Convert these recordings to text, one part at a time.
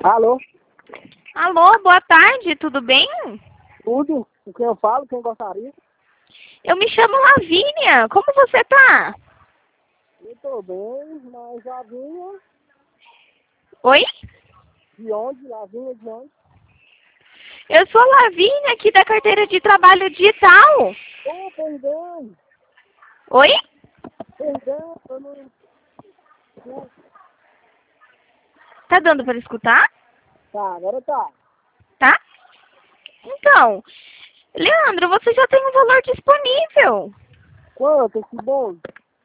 Alô? Alô, boa tarde, tudo bem? Tudo? O que eu falo? Quem gostaria? Eu me chamo Lavínia, como você tá? Eu tô bem, mas Lavinha, Oi? de onde? Lavinha de onde? Eu sou a Lavínia aqui da carteira de trabalho digital. Ô, perdão, Oi? perdão, eu não... Tá dando para escutar? Tá, agora tá. Tá? Então, Leandro, você já tem um valor disponível. Quanto? Que bom?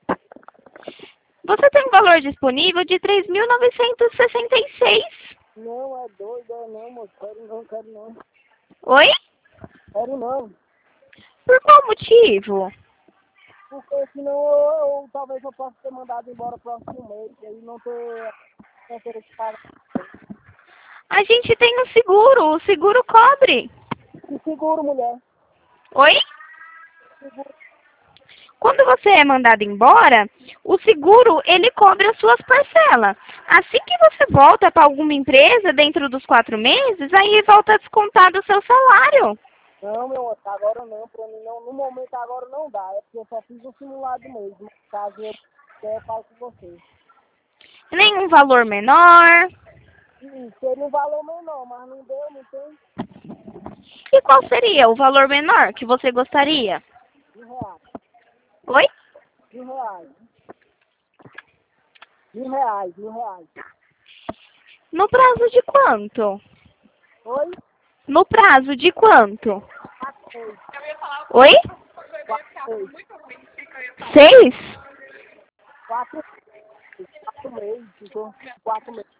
Você tem um valor disponível de 3.966. Não, é doido, é não, moço. Quero não. Oi? Quero não. Por qual motivo? Porque senão talvez eu possa ter mandado embora próximo mês, e aí não ter que pagar. A gente tem um seguro, o seguro cobre. Que seguro, mulher? Oi? Seguro. Quando você é mandado embora, o seguro, ele cobre as suas parcelas. Assim que você volta para alguma empresa dentro dos 4 meses, aí volta a descontar do seu salário. Não, meu outro, agora não, pra mim não, no momento agora não dá, é porque eu só fiz um simulado mesmo, caso eu quiser, eu falo com você. Nenhum valor menor. Seria um valor menor, mas não deu, não tem E qual seria o valor menor que você gostaria? R$ 1.000, Oi? R$ 1.000, R$ 1.000. No prazo de quanto? Oi? No prazo de quanto? 4 meses, Oi? 4 meses, 6? 4 4 meses, ficou 4 meses.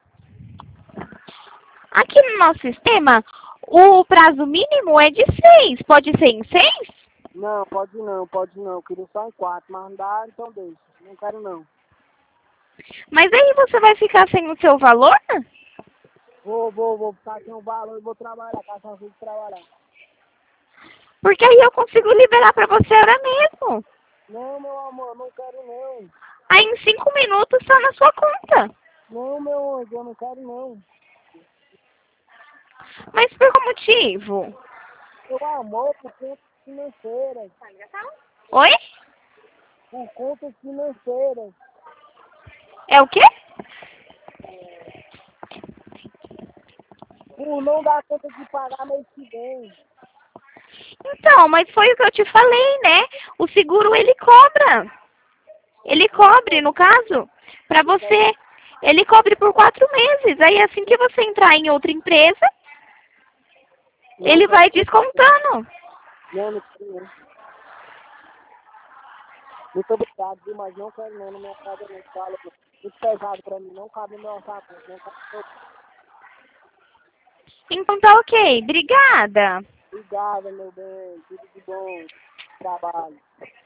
Aqui no nosso sistema, o prazo mínimo é de 6. Pode ser em 6? Não, pode não, eu queria só em 4, mas não dá, então deixa, não quero não. Mas aí você vai ficar sem o seu valor? Vou ficar sem o valor e vou trabalhar, caçar de trabalhar. Porque aí eu consigo liberar para você agora mesmo. Não, meu amor, não quero não. Aí em 5 minutos está na sua conta. Não, meu anjo, eu não quero não. Mas por qual motivo? Meu amor, por contas financeiras. Oi? Por contas financeiras. É o quê? Por não dar conta de pagar mês que vem. Então, mas foi o que eu te falei, né? O seguro ele cobra. Ele cobre, no caso, para você. Ele cobre por 4 meses. Aí assim que você entrar em outra empresa, Não ele vai quero descontando. não quero não. Muito obrigado, viu? Mas não quero não, na minha casa não fala. Muito pesado pra mim, não cabe no meu orçamento. Não cabe. Então tá ok. Obrigada. Obrigado, meu bem. Tudo de bom. Trabalho.